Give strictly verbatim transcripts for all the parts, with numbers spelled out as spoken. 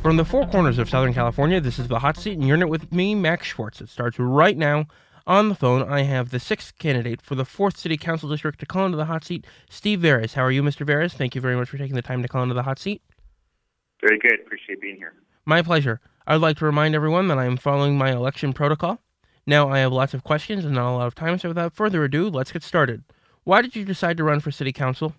From the four corners of Southern California, this is The Hot Seat, and you're in it with me, Max Schwartz. It starts right now. On the phone, I have the sixth candidate for the fourth City Council District to call into the hot seat, Steve Verez. How are you, Mister Verez? Thank you very much for taking the time to call into the hot seat. Very good. Appreciate being here. My pleasure. I'd like to remind everyone that I am following my election protocol. Now, I have lots of questions and not a lot of time, so without further ado, let's get started. Why did you decide to run for City Council?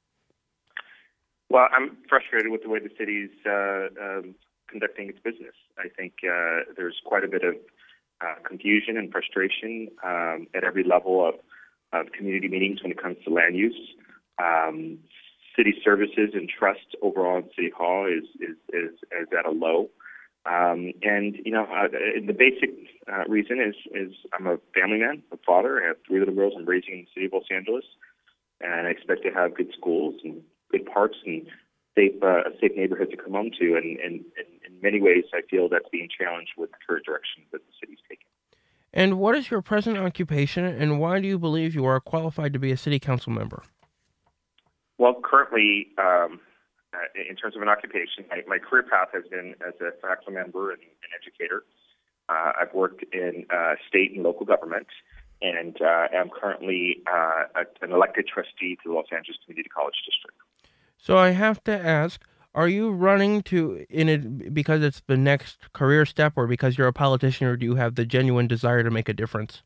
Well, I'm frustrated with the way the city's uh, um, conducting its business. I think uh, there's quite a bit of uh, confusion and frustration um, at every level of, of community meetings when it comes to land use. Um, city services and trust overall in City Hall is is, is, is at a low. Um, and, you know, uh, the basic uh, reason is, is I'm a family man, a father. I have three little girls I'm raising in the city of Los Angeles, and I expect to have good schools and good parks and safe, uh, safe neighborhoods to come home to. And, and, and in many ways, I feel that's being challenged with the current direction that the city's taking. And what is your present occupation, and why do you believe you are qualified to be a city council member? Well, currently, um, uh, in terms of an occupation, my, my career path has been as a faculty member and an educator. Uh, I've worked in uh, state and local government, and uh, am currently uh, a, an elected trustee to the Los Angeles Community College District. So I have to ask, are you running to in it because it's the next career step, or because you're a politician, or do you have the genuine desire to make a difference?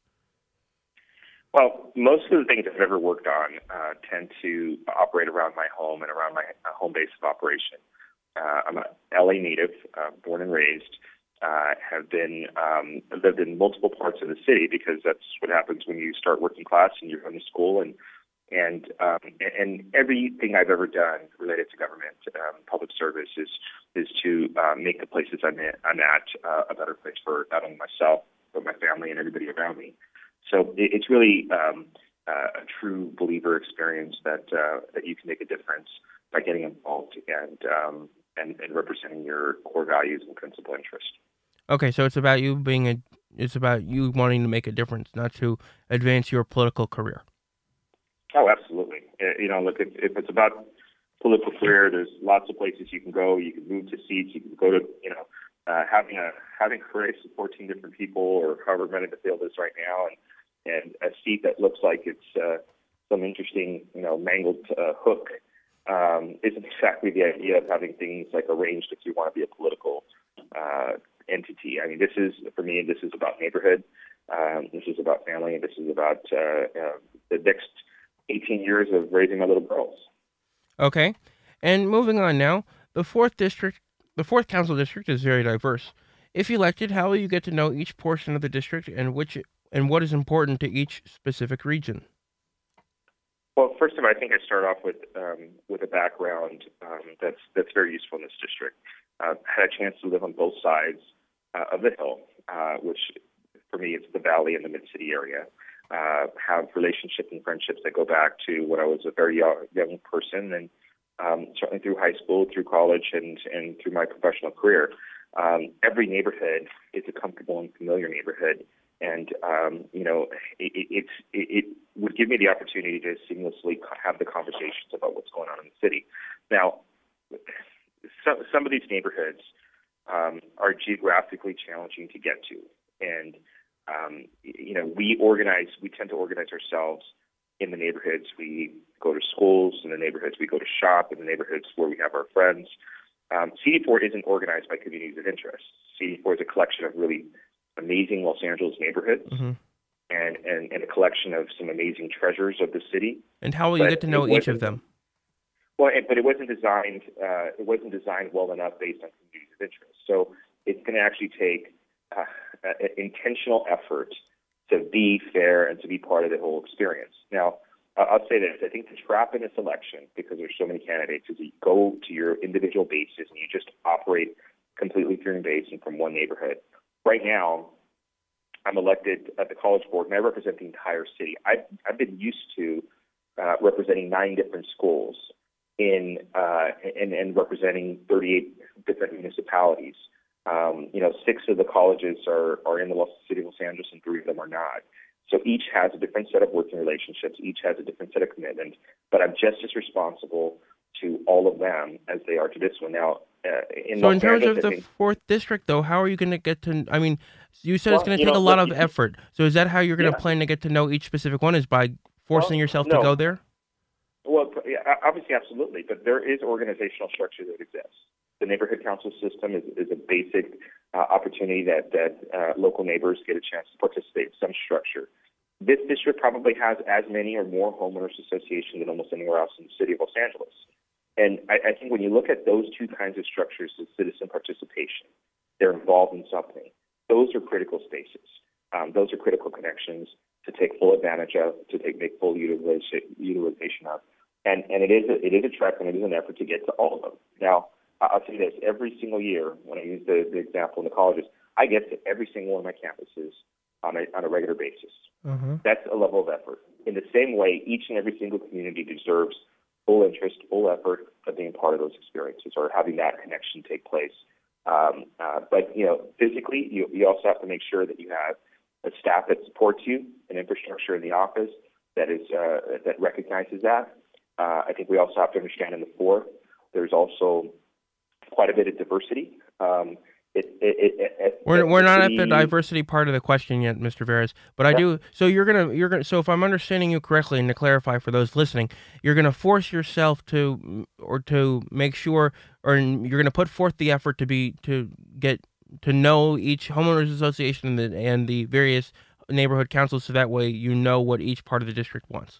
Well, most of the things I've ever worked on uh, tend to operate around my home and around my uh, home base of operation. Uh, I'm an L A native, uh, born and raised. Uh, have been um, lived in multiple parts of the city because that's what happens when you start working class and you're going to school. And and um, and everything I've ever done related to government, um, public service, is is to uh, make the places I'm at, I'm at uh, a better place for not only myself but my family and everybody around me. So it's really um, uh, a true believer experience that uh, that you can make a difference by getting involved and, um, and and representing your core values and principal interests. Okay, so it's about you being a, it's about you wanting to make a difference, not to advance your political career. Oh, absolutely. Uh, you know, look, if, if it's about political career, there's lots of places you can go. You can move to seats. You can go to, you know, uh, having a having a race of fourteen different people, or however many the field is right now, and and a seat that looks like it's uh, some interesting, you know, mangled uh, hook um, isn't exactly the idea of having things like arranged if you want to be a political uh, entity. I mean, this is, for me, this is about neighborhood. Um, this is about family. And this is about uh, uh, the next eighteen years of raising my little girls. Okay. And moving on now, the fourth district, the fourth council district is very diverse. If elected, how will you get to know each portion of the district and which and what is important to each specific region? Well, first of all, I think I start off with um, with a background um, that's that's very useful in this district. Uh, had a chance to live on both sides uh, of the hill, uh, which for me it's the valley and the mid-city area. Uh, have relationships and friendships that go back to when I was a very young, young person, and um, certainly through high school, through college, and and through my professional career. Um, every neighborhood is a comfortable and familiar neighborhood. And, um, you know, it, it, it, it would give me the opportunity to seamlessly have the conversations about what's going on in the city. Now, some, some of these neighborhoods um, are geographically challenging to get to. And, um, you know, we organize, we tend to organize ourselves in the neighborhoods. We go to schools in the neighborhoods. We go to shop in the neighborhoods where we have our friends. Um, C D four isn't organized by communities of interest. C D four is a collection of really amazing Los Angeles neighborhoods, mm-hmm. and, and, and a collection of some amazing treasures of the city. And how will you but get to know each of them? Well, it, but it wasn't designed. Uh, it wasn't designed well enough based on communities of interest. So it's going to actually take uh, an intentional effort to be fair and to be part of the whole experience. Now, uh, I'll say this: I think the trap in this election, because there's so many candidates, is that you go to your individual bases and you just operate completely through your base and from one neighborhood. Right now, I'm elected at the College Board, and I represent the entire city. I've, I've been used to uh, representing nine different schools in uh, and, and representing thirty-eight different municipalities. Um, you know, six of the colleges are, are in the city of Los Angeles, and three of them are not. So each has a different set of working relationships. Each has a different set of commitment. But I'm just as responsible to all of them as they are to this one. Now, uh, in So Los in terms Angeles, of I the think, fourth district, though, how are you going to get to? I mean, you said it's well, going to you take know, a lot look, of effort. So is that how you're going to yeah, plan to get to know each specific one? Is by well, forcing yourself to go no. there? Well, yeah, obviously, absolutely, but there is organizational structure that exists. The neighborhood council system is, is a basic uh, opportunity that, that uh, local neighbors get a chance to participate in some structure. This district probably has as many or more homeowners associations than almost anywhere else in the city of Los Angeles. And I, I think when you look at those two kinds of structures of citizen participation, they're involved in something. Those are critical spaces. Um, those are critical connections to take full advantage of, to take make full utilization, utilization of. And, and it is a, it is a trek and it is an effort to get to all of them. Now, I'll tell you this, every single year, when I use the, the example in the colleges, I get to every single one of my campuses on a, on a regular basis. Uh-huh. That's a level of effort. In the same way, each and every single community deserves full interest, full effort of being part of those experiences or having that connection take place. Um, uh, but, you know, physically, you, you also have to make sure that you have a staff that supports you, an infrastructure in the office that is uh, that recognizes that. Uh, I think we also have to understand in the fourth, there's also quite a bit of diversity. Um, it, it, it, it, We're it, we're not the, at the diversity part of the question yet, Mister Veras. But I yeah. do. So you're gonna you're gonna. So if I'm understanding you correctly, and to clarify for those listening, you're gonna force yourself to, or to make sure, or you're gonna put forth the effort to be to get to know each homeowners association and the, and the various neighborhood councils, so that way you know what each part of the district wants.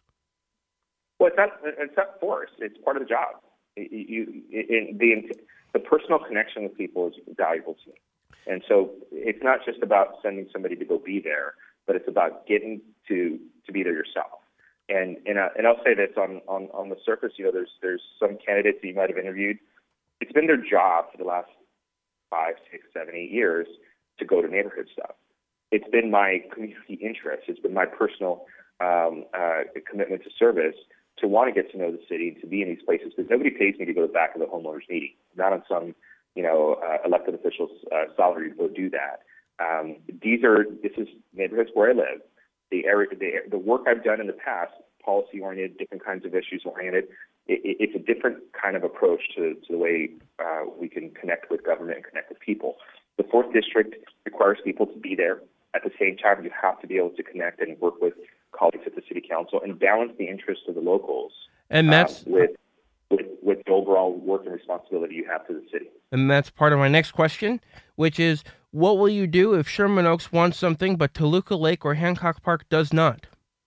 Well, it's not it's not forced. It's part of the job. You, you, the the personal connection with people is valuable to me, and so it's not just about sending somebody to go be there, but it's about getting to to be there yourself. And and uh, and I'll say this on, on on the surface, you know, there's there's some candidates that you might have interviewed. It's been their job for the last five, six, seven, eight years to go to neighborhood stuff. It's been my community interest. It's been my personal um, uh, commitment to service to want to get to know the city, to be in these places, because nobody pays me to go to the back of the homeowners meeting. Not on some, you know, uh, elected official's uh, salary to go do that. Um, these are this is neighborhoods where I live. The area, the, the work I've done in the past, policy oriented, different kinds of issues oriented. It, it, it's a different kind of approach to, to the way uh, we can connect with government and connect with people. The fourth district requires people to be there. At the same time, you have to be able to connect and work with colleagues at the city council and balance the interests of the locals And that's um, with, with with the overall work and responsibility you have to the city. And that's part of my next question, which is, what will you do if Sherman Oaks wants something but Toluca Lake or Hancock Park does not?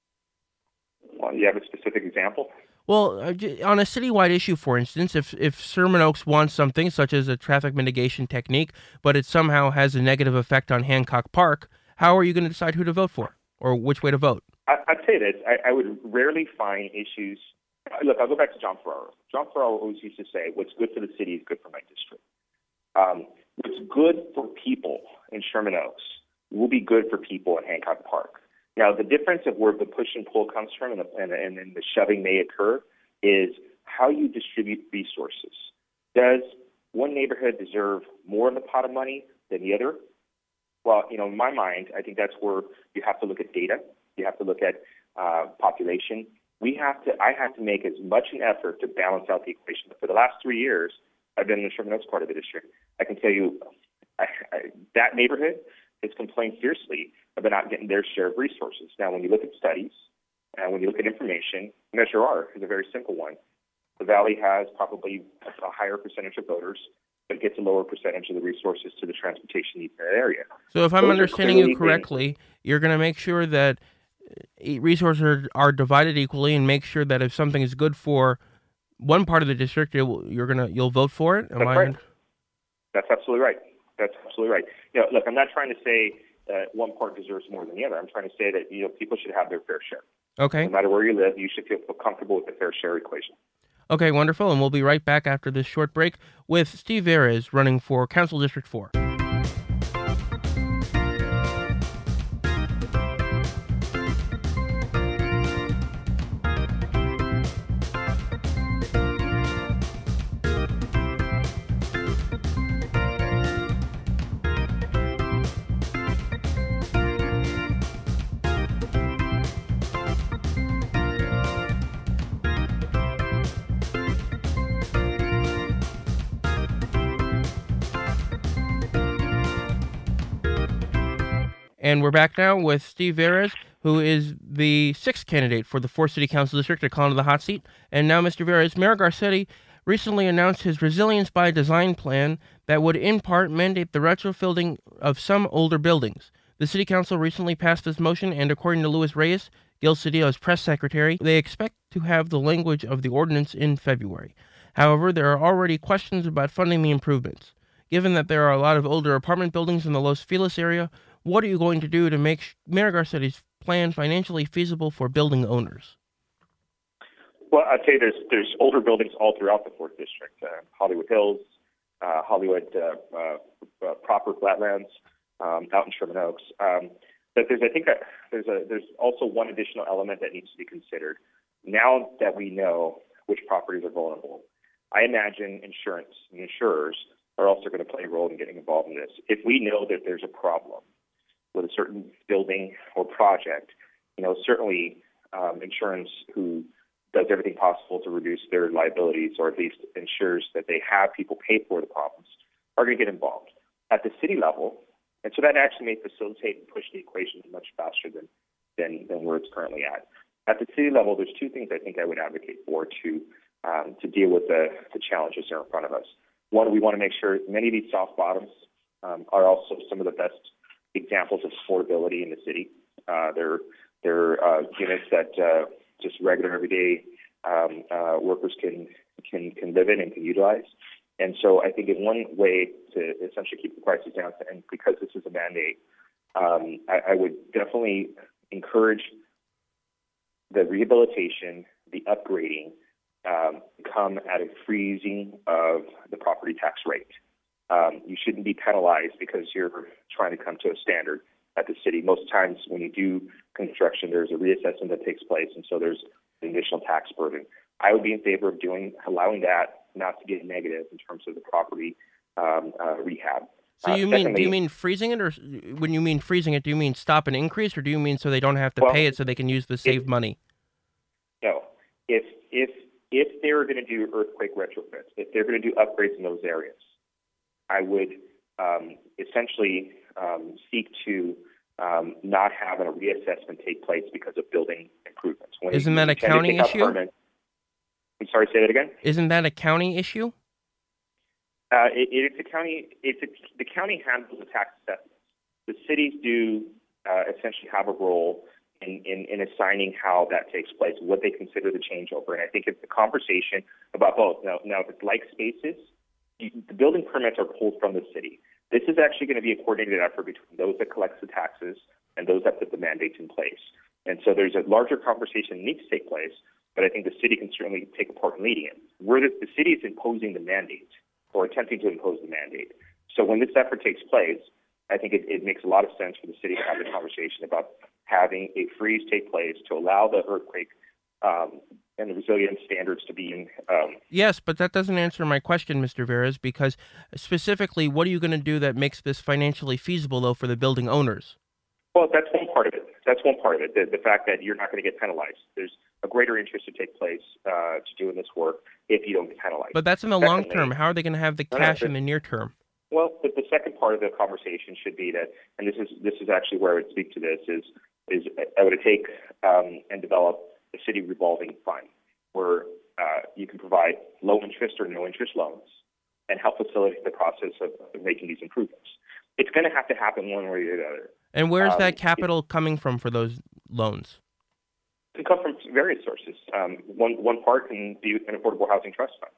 Well, you have a specific example? Well, uh, j- on a citywide issue, for instance, if, if Sherman Oaks wants something, such as a traffic mitigation technique, but it somehow has a negative effect on Hancock Park, how are you going to decide who to vote for or which way to vote? I, I'd say this. I, I would rarely find issues. Look, I'll go back to John Ferraro. John Ferraro always used to say, what's good for the city is good for my district. Um, what's good for people in Sherman Oaks will be good for people in Hancock Park. Now, the difference of where the push and pull comes from and, the, and, and, and the shoving may occur is how you distribute resources. Does one neighborhood deserve more of the pot of money than the other? Well, you know, in my mind, I think that's where you have to look at data. You have to look at uh, population. We have to. I have to make as much an effort to balance out the equation. But for the last three years, I've been in the Sherman Oaks part of the district. I can tell you, I, I, that neighborhood has complained fiercely about not getting their share of resources. Now, when you look at studies and when you look at information, Measure R is a very simple one. The Valley has probably a higher percentage of voters, but gets a lower percentage of the resources to the transportation needs in that area. So if I'm Those understanding you correctly, things. You're going to make sure that resources are, are divided equally and make sure that if something is good for one part of the district, you'll, you're gonna you'll vote for it. Am That's I right. That's absolutely right. That's absolutely right. You know, look, I'm not trying to say that one part deserves more than the other. I'm trying to say that you know people should have their fair share. Okay. No matter where you live, you should feel comfortable with the fair share equation. Okay, wonderful. And we'll be right back after this short break with Steve Veras running for Council District four. And we're back now with Steve Verez, who is the sixth candidate for the fourth City Council District to call into the hot seat. And now, Mister Verez, Mayor Garcetti recently announced his Resilience by Design plan that would in part mandate the retrofitting of some older buildings. The City Council recently passed this motion, and according to Luis Reyes, Gil Cedillo's press secretary, they expect to have the language of the ordinance in February. However, there are already questions about funding the improvements. Given that there are a lot of older apartment buildings in the Los Feliz area, what are you going to do to make Mayor Garcetti's plan financially feasible for building owners? Well, I'd say there's there's older buildings all throughout the fourth District, uh, Hollywood Hills, uh, Hollywood uh, uh, uh, proper flatlands, um, out in Sherman Oaks. Um, but there's, I think, that there's a there's also one additional element that needs to be considered. Now that we know which properties are vulnerable, I imagine insurance and insurers are also going to play a role in getting involved in this. If we know that there's a problem with a certain building or project, you know, certainly um, insurance, who does everything possible to reduce their liabilities, or at least ensures that they have people pay for the problems, are going to get involved at the city level. And so that actually may facilitate and push the equation much faster than, than, than where it's currently at. At the city level, there's two things I think I would advocate for to um, to deal with the, the challenges that are in front of us. One, we want to make sure many of these soft bottoms um, are also some of the best examples of affordability in the city. Uh, they're they're uh, units that uh, just regular, everyday um, uh, workers can can can live in and can utilize. And so I think in one way to essentially keep the prices down, and because this is a mandate, um, I, I would definitely encourage the rehabilitation, the upgrading, um, come at a freezing of the property tax rate. Um, you shouldn't be penalized because you're trying to come to a standard at the city. Most times when you do construction, there's a reassessment that takes place, and so there's an additional tax burden. I would be in favor of doing allowing that not to get negative in terms of the property um, uh, rehab. So you uh, mean secondly, do you mean freezing it, or when you mean freezing it, do you mean stop an increase, or do you mean so they don't have to well, pay it so they can use the saved if, money? No, if if if they're going to do earthquake retrofits, if they're going to do upgrades in those areas, I would um, essentially um, seek to um, not have a reassessment take place because of building improvements. When Isn't you, that you a county issue? Permit, I'm sorry, say that again? Isn't that a county issue? Uh, it, it's a county. It's a, the county handles the tax assessments. The cities do uh, essentially have a role in, in, in assigning how that takes place, what they consider the changeover. And I think it's a conversation about both. Now, now if it's like spaces, you, the building permits are pulled from the city. This is actually going to be a coordinated effort between those that collect the taxes and those that put the mandates in place. And so there's a larger conversation that needs to take place, but I think the city can certainly take a part in leading it. Where the, the city is imposing the mandate or attempting to impose the mandate. So when this effort takes place, I think it, it makes a lot of sense for the city to have the conversation about having a freeze take place to allow the earthquake um, and the resilience standards to be in. Um, yes, but that doesn't answer my question, Mister Verez, because specifically, what are you going to do that makes this financially feasible, though, for the building owners? Well, that's one part of it. That's one part of it, the, the fact that you're not going to get penalized. There's a greater interest to take place uh, to doing this work if you don't get penalized. But that's in the Secondly, long term. How are they going to have the no, no, cash but, in the near term? Well, the, the second part of the conversation should be that, and this is this is actually where I would speak to this, is is I would take um, and develop a city revolving fund where uh, you can provide low interest or no interest loans and help facilitate the process of, of making these improvements. It's going to have to happen one way or the other. And where's um, that capital it, coming from for those loans? It can come from various sources. Um, one one part can be an affordable housing trust fund.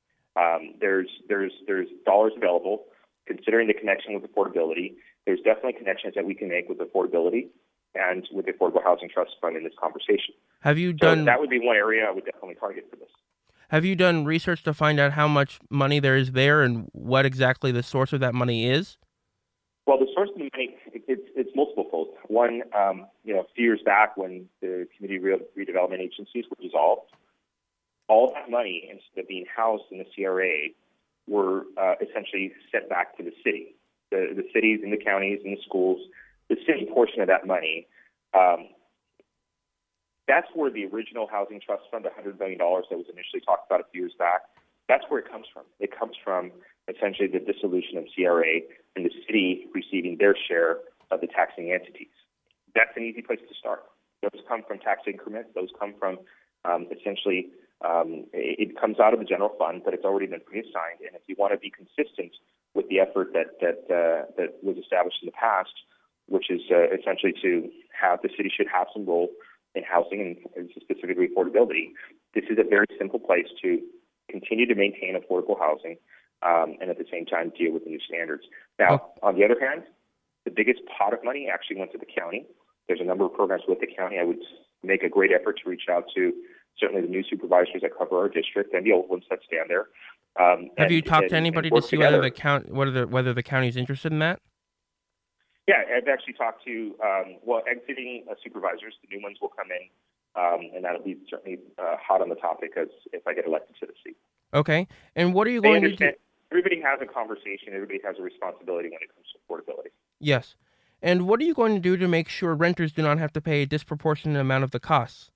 Um, there's there's there's dollars available. Considering the connection with affordability, there's definitely connections that we can make with affordability and with the Affordable Housing Trust Fund in this conversation. Have you so done? That would be one area I would definitely target for this. Have you done research to find out how much money there is there and what exactly the source of that money is? Well, the source of the money, it, it's, it's multiple fold. One, um, you know, a few years back when the community re- redevelopment agencies were dissolved, all that money, instead of being housed in the C R A, were uh, essentially sent back to the city. The, the cities and the counties and the schools, the city portion of that money, um, that's where the original Housing Trust Fund, the one hundred million dollars that was initially talked about a few years back, that's where it comes from. It comes from essentially the dissolution of C R A and the city receiving their share of the taxing entities. That's an easy place to start. Those come from tax increments. Those come from um, essentially, um, it comes out of the general fund, but it's already been pre-assigned. And if you want to be consistent with the effort that that uh, that was established in the past, which is uh, essentially to have the city should have some role in housing and, and specifically affordability, this is a very simple place to continue to maintain affordable housing um, and at the same time deal with the new standards. Now, Oh. on the other hand, the biggest pot of money actually went to the county. There's a number of programs with the county. I would make a great effort to reach out to certainly the new supervisors that cover our district and the old ones that stand there. Um, Have and, you talked and, to anybody and to work see together. whether the count whether the, whether the county is interested in that? Yeah, I've actually talked to, um, well, exiting uh, supervisors. The new ones will come in, um, and that'll be certainly uh, hot on the topic as if I get elected to the seat. Okay. And what are you They going to do? understand. Everybody has a conversation. Everybody has a responsibility when it comes to affordability. Yes. And what are you going to do to make sure renters do not have to pay a disproportionate amount of the costs?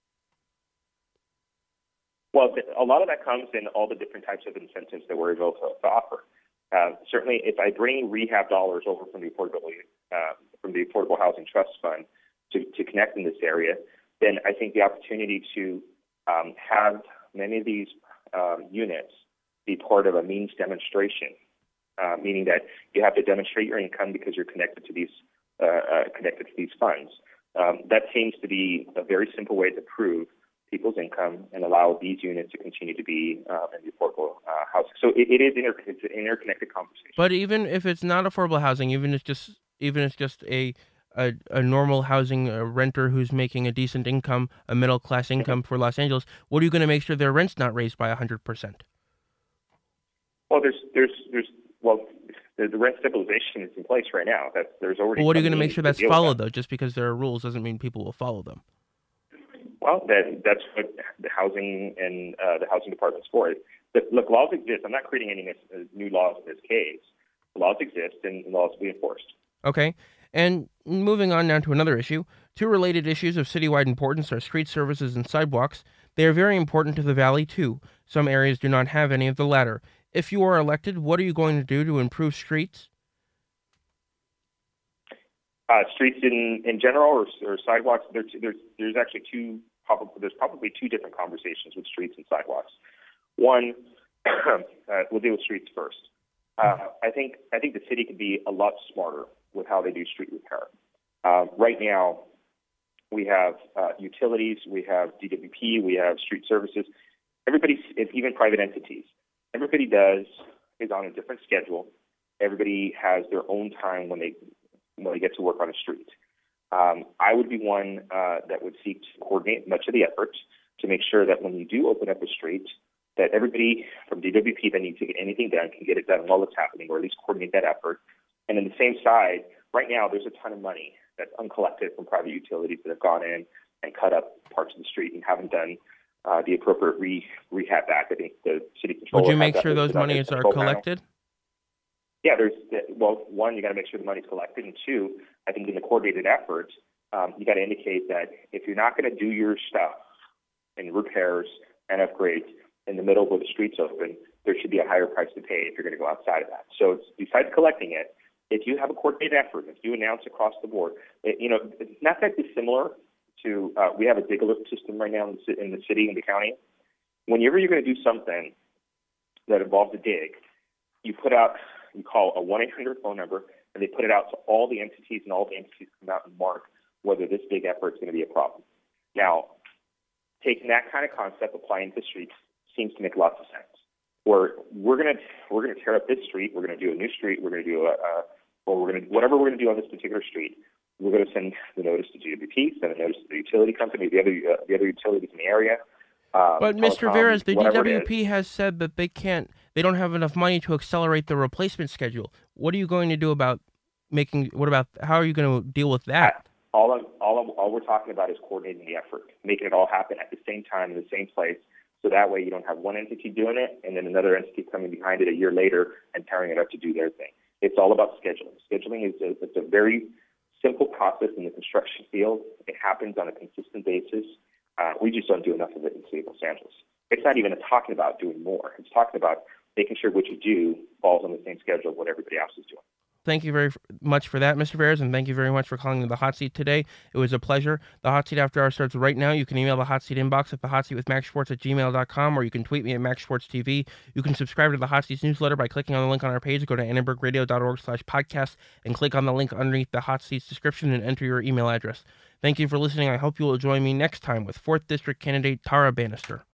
Well, a lot of that comes in all the different types of incentives that we're able to, to offer. Uh, certainly, if I bring rehab dollars over from the affordability uh, from the Affordable Housing Trust Fund to, to connect in this area, then I think the opportunity to um, have many of these um, units be part of a means demonstration, uh, meaning that you have to demonstrate your income because you're connected to these uh, uh, connected to these funds. Um, that seems to be a very simple way to prove people's income and allow these units to continue to be uh, in the affordable uh, housing. So it, it is inter- it's an interconnected conversation. But even if it's not affordable housing, even if it's just even if it's just a a, a normal housing uh renter who's making a decent income, a middle class income for Los Angeles, what are you going to make sure their rent's not raised by a hundred percent? Well, there's there's there's well, the, the rent stabilization is in place right now. That's there's already. Well, what are you some going to make means sure that's deal with followed that. though? Just because there are rules doesn't mean people will follow them. Well, that, that's what the housing and uh, the housing department's for. But look, laws exist. I'm not creating any uh, new laws in this case. The laws exist, and the laws will be enforced. Okay. And moving on now to another issue. Two related issues of citywide importance are street services and sidewalks. They are very important to the Valley, too. Some areas do not have any of the latter. If you are elected, what are you going to do to improve streets? Uh, streets in, in general or, or sidewalks, there's, there's, there's actually two, probably, there's probably two different conversations with streets and sidewalks. One, uh, we'll deal with streets first. Uh, I think I think the city could be a lot smarter with how they do street repair. Uh, right now, we have uh, utilities, we have D W P, we have street services. Everybody, even private entities, everybody does is on a different schedule. Everybody has their own time when they when they get to work on a street. Um, I would be one uh, that would seek to coordinate much of the efforts to make sure that when you do open up a street, that everybody from D W P that needs to get anything done can get it done while it's happening, or at least coordinate that effort. And on the same side, right now there's a ton of money that's uncollected from private utilities that have gone in and cut up parts of the street and haven't done uh, the appropriate re- rehab back. I think the city controller. Would you has make that sure those listed on their monies are control panel. collected? Yeah, there's well, one, you got to make sure the money's collected, and two, I think in the coordinated effort, um, you got to indicate that if you're not going to do your stuff in repairs and upgrades in the middle where the street's open, there should be a higher price to pay if you're going to go outside of that. So it's, besides collecting it, if you have a coordinated effort, if you announce across the board, it, you know, it's not that dissimilar to, uh, we have a dig alert system right now in the, in the city and the county. Whenever you're going to do something that involves a dig, you put out, you call a one eight hundred phone number, and they put it out to all the entities, and all the entities come out and mark whether this big effort is going to be a problem. Now, taking that kind of concept, applying to the streets, seems to make lots of sense. Where we're gonna we're gonna tear up this street, we're gonna do a new street, we're gonna do a, a or we're gonna whatever we're gonna do on this particular street, we're gonna send the notice to G W P, send a notice to the utility company, the other uh, the other utilities in the area. Um, But Mister telecom, Veras, the whatever D it W is. P has said that they can't, they don't have enough money to accelerate the replacement schedule. What are you going to do about making? What about how are you going to deal with that? All I'm, all I'm, all we're talking about is coordinating the effort, making it all happen at the same time in the same place. So that way you don't have one entity doing it and then another entity coming behind it a year later and tearing it up to do their thing. It's all about scheduling. Scheduling is a, it's a very simple process in the construction field. It happens on a consistent basis. Uh, we just don't do enough of it in the city of Los Angeles. It's not even talking about doing more. It's talking about making sure what you do falls on the same schedule of what everybody else is doing. Thank you very f- much for that, Mister Veras, and thank you very much for calling the hot seat today. It was a pleasure. The hot seat after hours starts right now. You can email the hot seat inbox at the hot seat with Max Schwartz at gmail dot com, or you can tweet me at Max Schwartz T V. You can subscribe to the Hot Seats newsletter by clicking on the link on our page. Go to annenberg radio dot org slash podcast and click on the link underneath the hot seats description and enter your email address. Thank you for listening. I hope you will join me next time with fourth District candidate Tara Bannister.